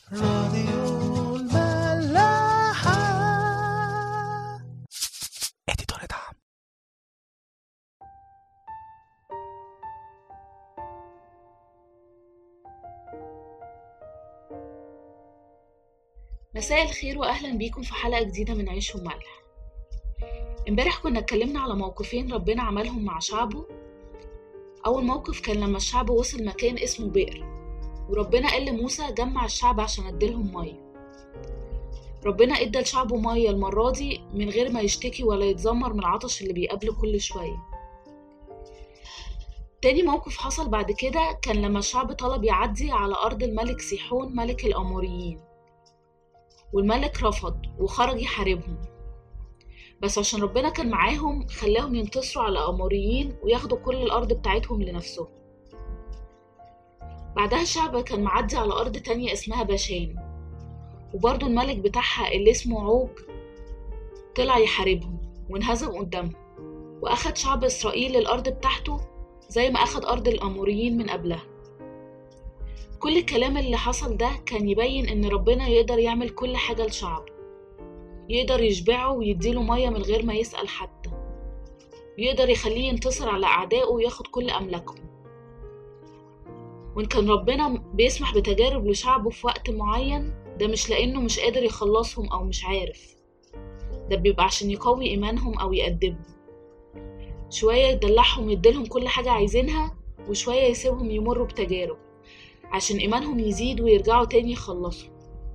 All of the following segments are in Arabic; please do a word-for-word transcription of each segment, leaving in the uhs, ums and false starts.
راديو الملاحة. اديتور دعم. مساء الخير واهلا بيكم في حلقة جديدة من عيش وملح. امبارح كنا اتكلمنا على موقفين ربنا عملهم مع شعبه. اول موقف كان لما الشعب وصل مكان اسمه بئر، وربنا قال لموسى جمع الشعب عشان اديلهم ميه. ربنا ادى لشعبه ميه المرة دي من غير ما يشتكي ولا يتذمر من العطش اللي بيقابله كل شوية. تاني موقف حصل بعد كده كان لما الشعب طلب يعدي على ارض الملك سيحون ملك الاموريين، والملك رفض وخرج يحاربهم، بس عشان ربنا كان معاهم خلاهم ينتصروا على الأموريين وياخدوا كل الأرض بتاعتهم لنفسهم. بعدها الشعب كان معدي على أرض تانية اسمها باشان، وبرضو الملك بتاعها اللي اسمه عوج طلع يحاربهم وانهزم قدامهم، وأخد شعب إسرائيل الأرض بتاعته زي ما أخد أرض الأموريين من قبلها. كل الكلام اللي حصل ده كان يبين إن ربنا يقدر يعمل كل حاجة لشعبه، يقدر يشبعه ويديله مية من غير ما يسأل حتى، يقدر يخليه ينتصر على أعدائه وياخد كل أملاكهم. وإن كان ربنا بيسمح بتجارب لشعبه في وقت معين، ده مش لأنه مش قادر يخلصهم أو مش عارف، ده بيبقى عشان يقوي إيمانهم أو يأدبهم. شوية يدلعهم يديلهم كل حاجة عايزينها، وشوية يسيبهم يمروا بتجارب عشان إيمانهم يزيد ويرجعوا تاني يخلصوا.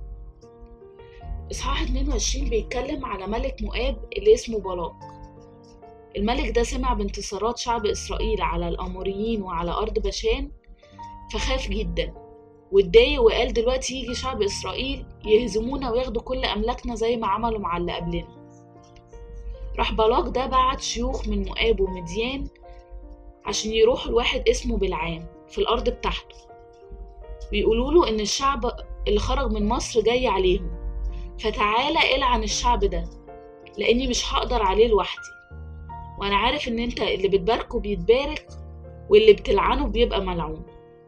إصحاح اتنين وعشرين بيتكلم على ملك مؤاب اللي اسمه بلاق. الملك ده سمع بانتصارات شعب إسرائيل على الأموريين وعلى أرض باشان، فخاف جدا واتضايق وقال دلوقتي يجي شعب إسرائيل يهزمونا وياخدوا كل أملاكنا زي ما عملوا مع اللي قبلنا. راح بلاق ده بعت شيوخ من مؤاب ومديان عشان يروحوا لواحد اسمه بلعام في الأرض بتاعته، ويقولوا له إن الشعب اللي خرج من مصر جاي عليهم، فتعالى العن الشعب ده لاني مش هقدر عليه لوحدي، وانا عارف ان انت اللي بتباركه بيتبارك واللي بتلعنه بيبقى ملعون.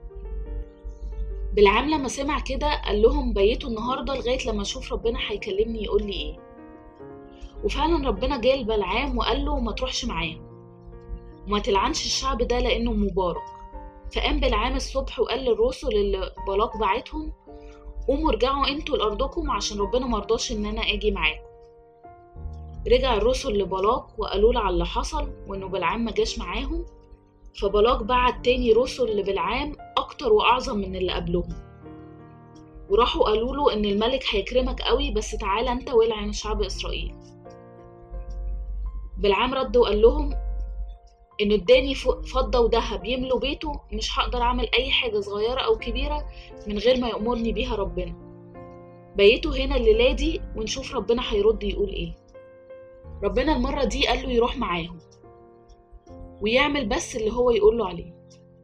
بلعام لما سمع كده قال لهم بيتوا النهارده لغايه لما اشوف ربنا هيكلمني يقول لي ايه. وفعلا ربنا جه لبلعام وقال له ما تروحش معاهم وما تلعنش الشعب ده لانه مبارك. فقام بلعام الصبح وقال للرسل اللي بلاق بعتهم قوموا ارجعوا انتوا لأرضكم عشان ربنا مرضاش ان انا اجي معاكم. رجع الرسل لبلاق وقالوا له على اللي حصل وانه بلعام ما جاش معاهم، فبلاق بعت تاني رسل لبلعام اكتر واعظم من اللي قبلهم، وراحوا قالوا له ان الملك هيكرمك قوي بس تعالى انت والعن شعب اسرائيل. بلعام رد وقال لهم انه اداني فضة وذهب يملوا بيته، مش هقدر اعمل اي حاجة صغيرة او كبيرة من غير ما يأمرني بيها ربنا. بيته هنا الليلة دي ونشوف ربنا هيرد يقول ايه. ربنا المرة دي قال له يروح معاهم ويعمل بس اللي هو يقول له عليه.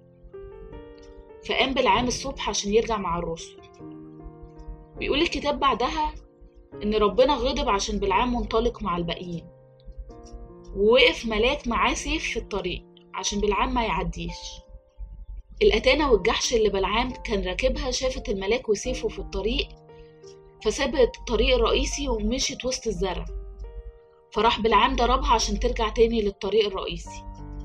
فقام بلعام الصبح عشان يرجع مع الرسل. بيقول الكتاب بعدها ان ربنا غضب عشان بلعام منطلق مع الباقيين، ووقف ملاك معاه سيف في الطريق عشان بلعام ما يعديش. الأتانة والجحش اللي بلعام كان راكبها شافت الملاك وسيفه في الطريق، فسابت الطريق الرئيسي ومشيت وسط الزرع، فراح بلعام ضربها عشان ترجع تاني للطريق الرئيسي.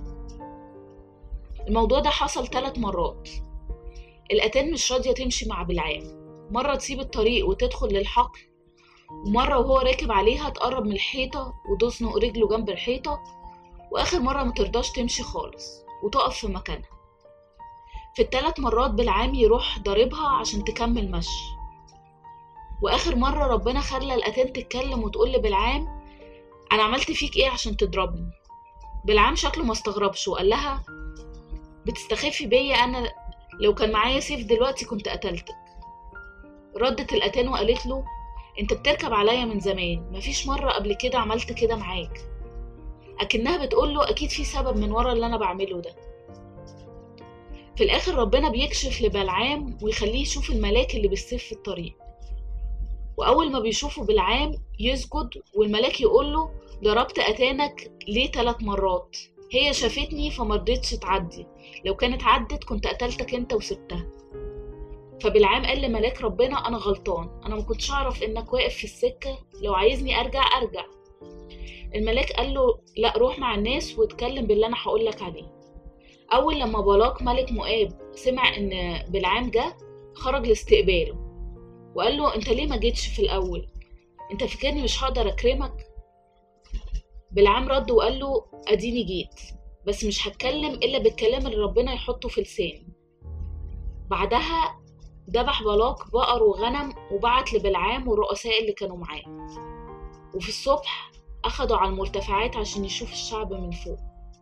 الموضوع ده حصل ثلاث مرات. الأتان مش راضية تمشي مع بلعام، مرة تسيب الطريق وتدخل للحقل، ومرة وهو راكب عليها تقرب من الحيطة وتزنق رجله جنب الحيطة، وآخر مرة مترضاش تمشي خالص وتقف في مكانها. في الثلاث مرات بلعام يروح ضربها عشان تكمل مشي. وآخر مرة ربنا خلى الأتان تتكلم وتقول لبلعام أنا عملت فيك إيه عشان تضربني؟ بلعام شكله ما استغربش وقال لها بتستخفي بيا؟ أنا لو كان معايا سيف دلوقتي كنت قتلتك. ردت الأتان وقالت له انت بتركب عليا من زمان، مفيش مرة قبل كده عملت كده معاك. أكنها بتقول له أكيد في سبب من ورا اللي أنا بعمله ده. في الآخر ربنا بيكشف لبلعام ويخليه يشوف الملاك اللي بالسيف في الطريق، وأول ما بيشوفه بلعام يسجد، والملاك يقول له ضربت أتانك ليه ثلاث مرات؟ هي شافتني فمرضتش تعدي، لو كانت عدت كنت قتلتك انت وسبتها. فبلعام قال لملاك ربنا أنا غلطان، أنا ما كنتش أعرف إنك واقف في السكة، لو عايزني أرجع أرجع. الملاك قال له لا، روح مع الناس واتكلم باللي أنا هقولك عليه. أول لما بلاق ملك مؤاب سمع إن بلعام جه، خرج لاستقباله وقال له أنت ليه ما جيتش في الأول؟ أنت فاكرني مش هقدر أكرمك؟ بلعام رد وقال له أديني جيت، بس مش هتكلم إلا بالكلام اللي ربنا يحطه في لساني. بعدها ذبح بلاق بقر وغنم وبعت لبلعام والرؤساء اللي كانوا معاه، وفي الصبح أخدوا على المرتفعات عشان يشوف الشعب من فوق.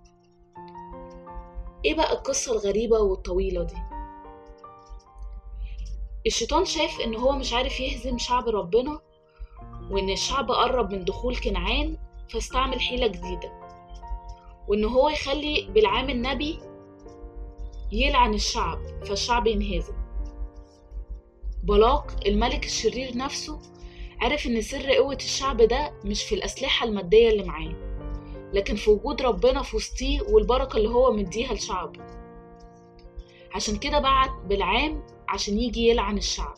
إيه بقى القصة الغريبة والطويلة دي؟ الشيطان شاف إن هو مش عارف يهزم شعب ربنا وإن الشعب قرب من دخول كنعان، فاستعمل حيلة جديدة، وإن هو يخلي بلعام النبي يلعن الشعب فالشعب ينهزم. بلاق الملك الشرير نفسه عرف إن سر قوة الشعب ده مش في الأسلحة المادية اللي معاه، لكن في وجود ربنا في وسطيه والبركة اللي هو مديها لشعبه. عشان كده بعت بلعام عشان يجي يلعن الشعب.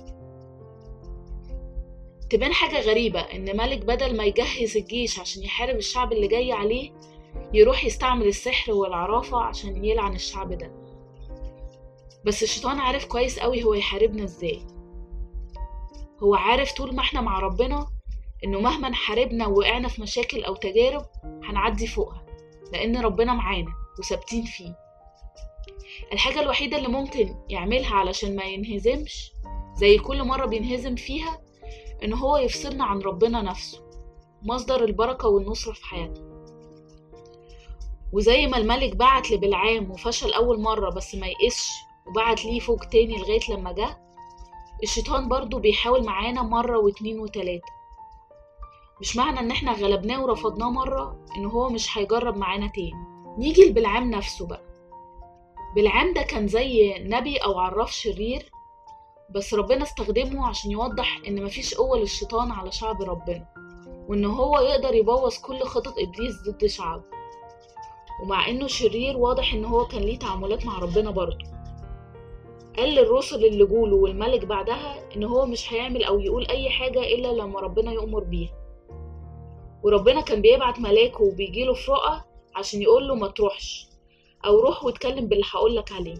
تبان حاجة غريبة إن ملك بدل ما يجهز الجيش عشان يحارب الشعب اللي جاي عليه، يروح يستعمل السحر والعرافة عشان يلعن الشعب ده. بس الشيطان عارف كويس قوي هو يحاربنا ازاي. هو عارف طول ما احنا مع ربنا انه مهما نحاربنا ووقعنا في مشاكل او تجارب هنعدي فوقها، لان ربنا معانا وثابتين فيه. الحاجة الوحيدة اللي ممكن يعملها علشان ما ينهزمش زي كل مرة بينهزم فيها ان هو يفصلنا عن ربنا نفسه، مصدر البركة والنصرة في حياتنا. وزي ما الملك بعت لبلعام وفشل اول مرة بس ما يقسش وبعت ليه فوق تاني لغاية لما جه، الشيطان برضو بيحاول معانا مرة واتنين وتلاتة. مش معنى ان احنا غلبناه ورفضناه مرة ان هو مش هيجرب معانا تاني. نيجي لبلعام نفسه بقى. بلعام ده كان زي نبي او عراف شرير، بس ربنا استخدمه عشان يوضح ان مفيش قوة للشيطان على شعب ربنا، وان هو يقدر يبوظ كل خطط ابليس ضد شعبه. ومع انه شرير واضح ان هو كان ليه تعاملات مع ربنا برضه. قال للرسل اللي جوله والملك بعدها ان هو مش هيعمل او يقول اي حاجة الا لما ربنا يؤمر بيها، وربنا كان بيبعت ملاكه وبيجيله في رؤى عشان يقول له ما تروحش او روح واتكلم باللي هقولك عليه.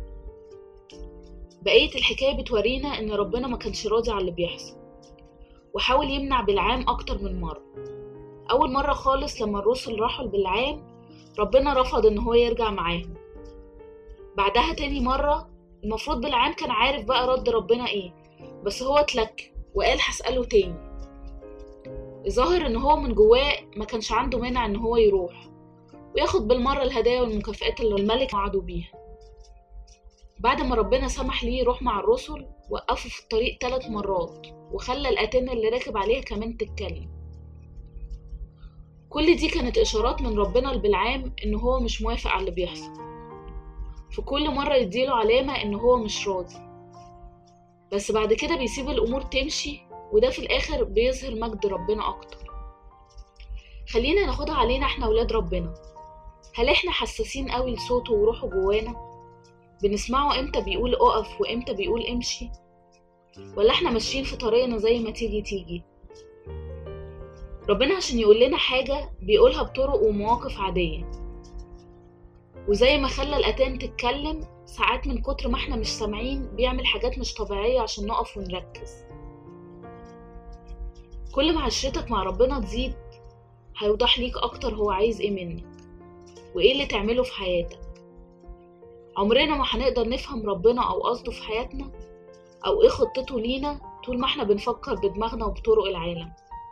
بقية الحكاية بتورينا ان ربنا ما كانش راضي على اللي بيحصل، وحاول يمنع بلعام اكتر من مرة. اول مرة خالص لما الرسل راحوا لبلعام ربنا رفض ان هو يرجع معاهم. بعدها تاني مرة المفروض بلعام كان عارف بقى رد ربنا ايه، بس هو اتلك وقال هسأله تاني. الظاهر ان هو من جواه ما كانش عنده مانع ان هو يروح وياخد بالمرة الهدايا والمكافآت اللي الملك وعده بيها. بعد ما ربنا سمح ليه يروح مع الرسل، وقفه في الطريق ثلاث مرات وخلى الأتنة اللي راكب عليها كمان تتكلم. كل دي كانت إشارات من ربنا لبلعام إن هو مش موافق على اللي بيحصل، في كل مرة يديله علامة إن هو مش راضي. بس بعد كده بيسيب الأمور تمشي، وده في الآخر بيظهر مجد ربنا أكتر. خلينا ناخدها علينا إحنا ولاد ربنا. هل إحنا حساسين قوي لصوته وروحه جوانا؟ بنسمعه إمتى بيقول أقف وإمتى بيقول امشي؟ ولا إحنا ماشيين في طريقنا زي ما تيجي تيجي؟ ربنا عشان يقول لنا حاجة بيقولها بطرق ومواقف عادية، وزي ما خلى الأتان تتكلم ساعات من كتر ما احنا مش سامعين بيعمل حاجات مش طبيعية عشان نقف ونركز. كل ما عشرتك مع ربنا تزيد هيوضح ليك أكتر هو عايز ايه منك وايه اللي تعمله في حياتك. عمرنا ما هنقدر نفهم ربنا أو قصده في حياتنا أو ايه خطته لينا طول ما احنا بنفكر بدماغنا وبطرق العالم.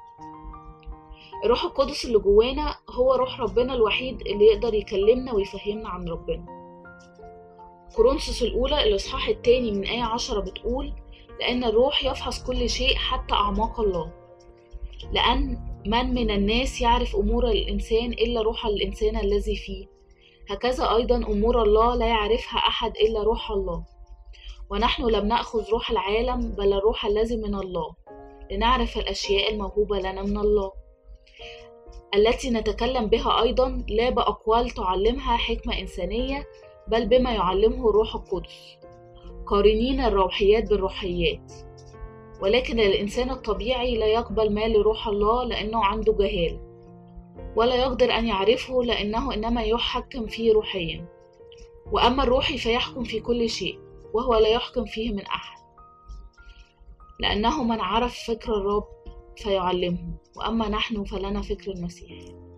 الروح القدس اللي جوانا هو روح ربنا الوحيد اللي يقدر يكلمنا ويفهمنا عن ربنا. كورنثوس الأولى الإصحاح التاني من آية عشرة بتقول: لأن الروح يفحص كل شيء حتى أعماق الله، لأن من من الناس يعرف أمور الإنسان إلا روح الإنسان الذي فيه، هكذا أيضا أمور الله لا يعرفها أحد إلا روح الله. ونحن لم نأخذ روح العالم بل الروح الذي من الله، لنعرف الأشياء الموهوبة لنا من الله، التي نتكلم بها أيضا لا بأقوال تعلمها حكمة إنسانية بل بما يعلمه الروح القدس، قارنين الروحيات بالروحيات، ولكن الإنسان الطبيعي لا يقبل ما لروح الله لأنه عنده جهالة، ولا يقدر أن يعرفه لأنه إنما يحكم فيه روحيا. وأما الروحي فيحكم في كل شيء، وهو لا يحكم فيه من أحد، لأنه من عرف فكر الرب فيعلمه، وأما نحن فلنا فكر المسيح.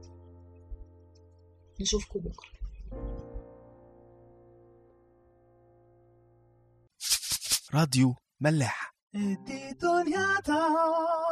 نشوفكم بكرة. راديو ملاح. ادي دنيا